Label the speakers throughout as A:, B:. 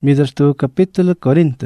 A: Midrashtu capítulo 40.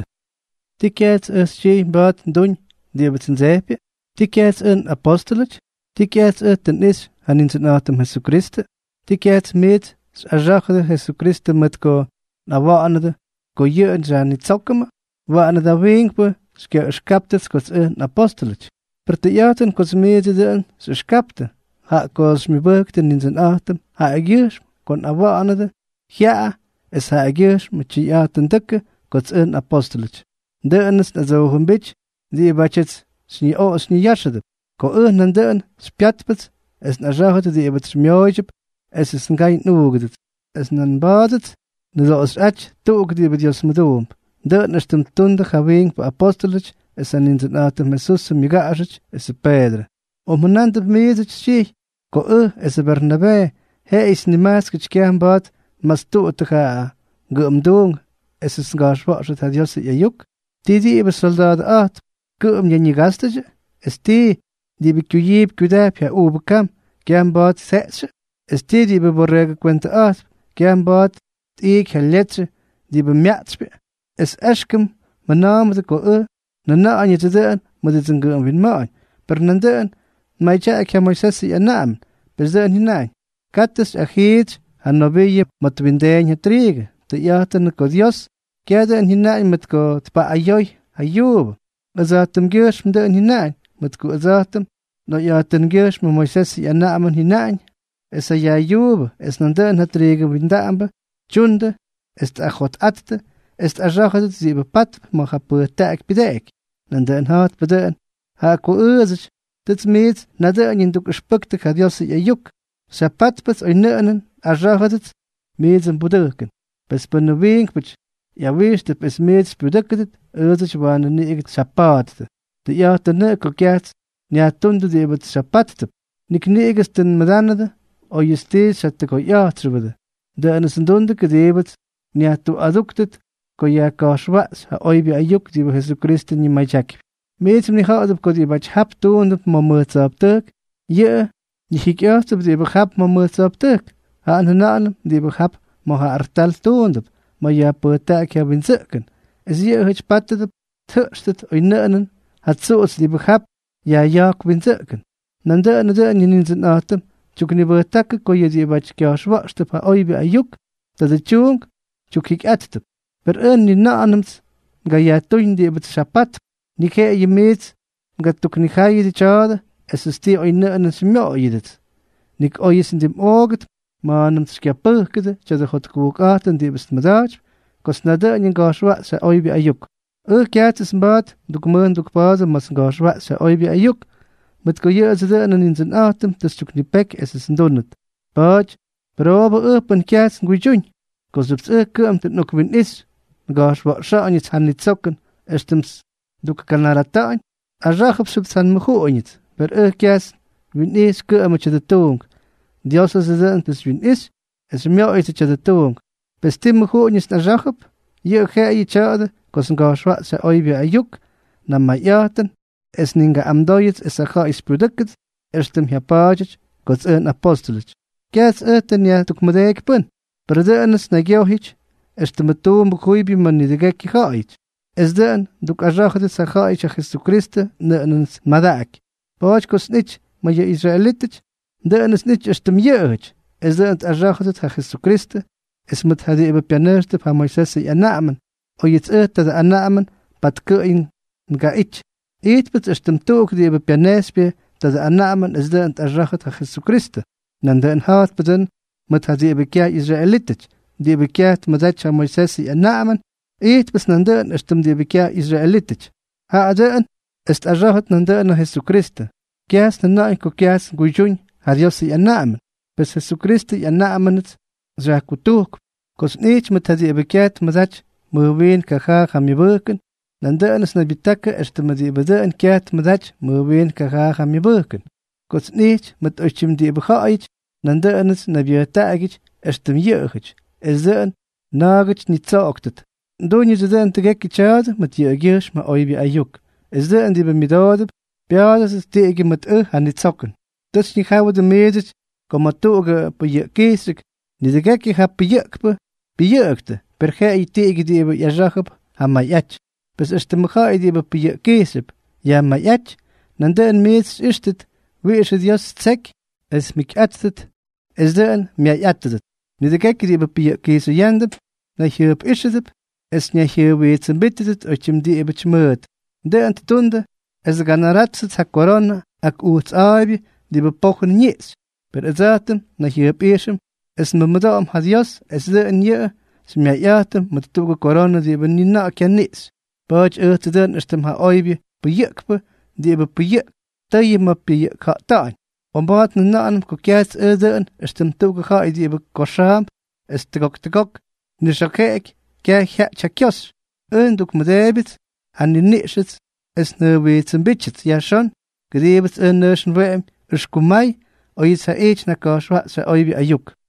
A: Tikets chi bat dun diabetsen zeepje. Tikets apostolach. Tikets ten is hanin zijn atem Jesu Christe. Tikets met ajachde Jesu Christe met ko na waanade ko je jan niet zokkema. Waanade winkbe ske skaptes kos apostolach. Per te jaten kos mede den se skapte. Ha kos mi bekten in zijn atem. Ha agiers kon awaanade. Ja. Es ha agiers met je jaten dekke kos apostolach. De enes na zo een beetje die bachets sni o sni yashade. Ko nan spjatpet es na jahate die bet smjoyjep es is ngai nugedet. Es nan badet ne zo as ach took die bet jos medom. De nestem tunde gawing po apostolach es an in zijn atem Jezus migaach es Pedro. Manande mezet chi ko es Barnabé he is ni maskech kem bad mas to te ga gumdung es is gashwachet had jos yuk. Die be soldad at gum je gastage es die be kujib kudap ja ubekam kem bad setse es die be borrege kwente at kem bad ik heletse die be mjatspe es eskem manam de ko na anje te den met het gum win maan per nanden mai ja ik hem sesse ja naam bezen hinein kattes achit han nobeye mat winden het trege te jaten ko dios Kerde en hinein met ko tpa ayoy ayub. Azatem geus met en hinein met ko azatem. No ja ten geus met Moises ja namen hinein. Es ja ayub es nanden het regen windambe. Chunde es achot atte es ajachet zi bepat ma khap taak bidek. Nanden hat beden. Ha ko uzich dit meet naden in duk spekte kadios ayuk. Sapat pes oinen ajachet meezen budeken. Bes benwing bich ja wist het is meer spudeket het waren niet sapat de ja de ne kokjat ja tunde de het sapat nik neges ten madanade o je steeds het ko ja trubede de en zijn donde gedebet ja to aduktet ko ja kashwas ha oi bi ayuk die Jesu Christe ni majak met ni gaat op ko die bach hab to en op moment op tuk je ik eerst op die begap moment op tuk ha en naam die begap ma ha artal to maar ja poeta ke winzeken es je het patte turstet oinen hat so als die begap ja winzeken nande in zijn atem chukni poeta ko je die bach ke schwaste pa oi bi ayuk dat de chung chukik at per ni naams ga ja toin die bet chapat ni ke je met ga tukni khaye die chade es is die oinen smjo jedet nik oyes in dem oget manam skapukede chade hot kukaten die best madaj kos nada in gashwa sa oi bi ayuk kyates mbad dukmen dukpaz mas gashwa sa oi bi ayuk met ko ye zede in zijn atem des chukni pek es is donnet baj probe open kyats gujun kos het kum het nok win is gashwa sa an het han nit sokken estems duk kanarata ajach op san mkhu onit per kyats win is kum met de tung Dios zede des win is es meo is de tung bestim khonis na jachop je ge chade kos gashwa sa oi bi ayuk na mayaten es ninga amdoyet es a is produkt erstem hapaj kos apostolach kes ja tukmedek pun perdenes na geohich erstem tum khoibi man ni de ki khait es den duk ajachde sa khait Jesu Christe nens madak poj kos nich ma je israelitich denes nich erstem yech es den ajachde Jesu Christe es met hadi ebe pianerte pa Moises ja namen o jetzt de anamen pat kein gaich bet estem took die ebe pianespe dat de anamen es de ajachet Jesu Christe nan den hat beden met hadi ebe kya israelitich die ebe kya met Moises ja namen bes nan den estem die ebe kya israelitich ha den est ajachet nan den Jesu Christe kyas nan ko kyas gujun hadios ja namen bes Jesu Christe ja namen Zakutuk, kos nich met hadi bekat mazach, muwin kaha hamibuken, nanda nas nabitaka estemadi beden kat mazach, muwin kaha hamibuken. Kos nich met ochim di bekhait, nanda nas nabiatagich, estem yegich, ezen nagich nit zaoktet. Doni zeden tegek chad met yegish ma oibi ayuk. Ezen di bemidad, biadas is tege met nit zokken. Dus ni gawe de medich, komatoge pe ye kesik. Ni de gekke ha pejekpe, pejekte, per ge tigi diba yajahab hamayach. Bes ishtemachai diba piyek kesib, ya mayach, nanden meets ishtet, wie is het jas tsek, es mik atzet, es den mij atzet. Nu de kek diba piyek kesu yandep, na hierop ishetep, es nya hier weetsen bittet, uitjem diba chmeut. Den te tunde, es ganaratzet ha corona, ak uets aibi, diba pochen nies. Per ezatem, na hierop ishem, es memadam had jas, es den je, smijaatem, met tuge corona diba nina kja nies. Baj den estem ha aibi, piyekpe, diba piyek, taie ma piyek ha taan. Ombaat na naanam ko kjaats den, estem tuge ha diba kosham, es tegok, nishakek, kja chakjos. Duk medebit, han ni nishet, es ne weetsen bitchet, ja schon, gedebet nischen weem, kumai, o iets ha each na kashwa se aibi ayuk.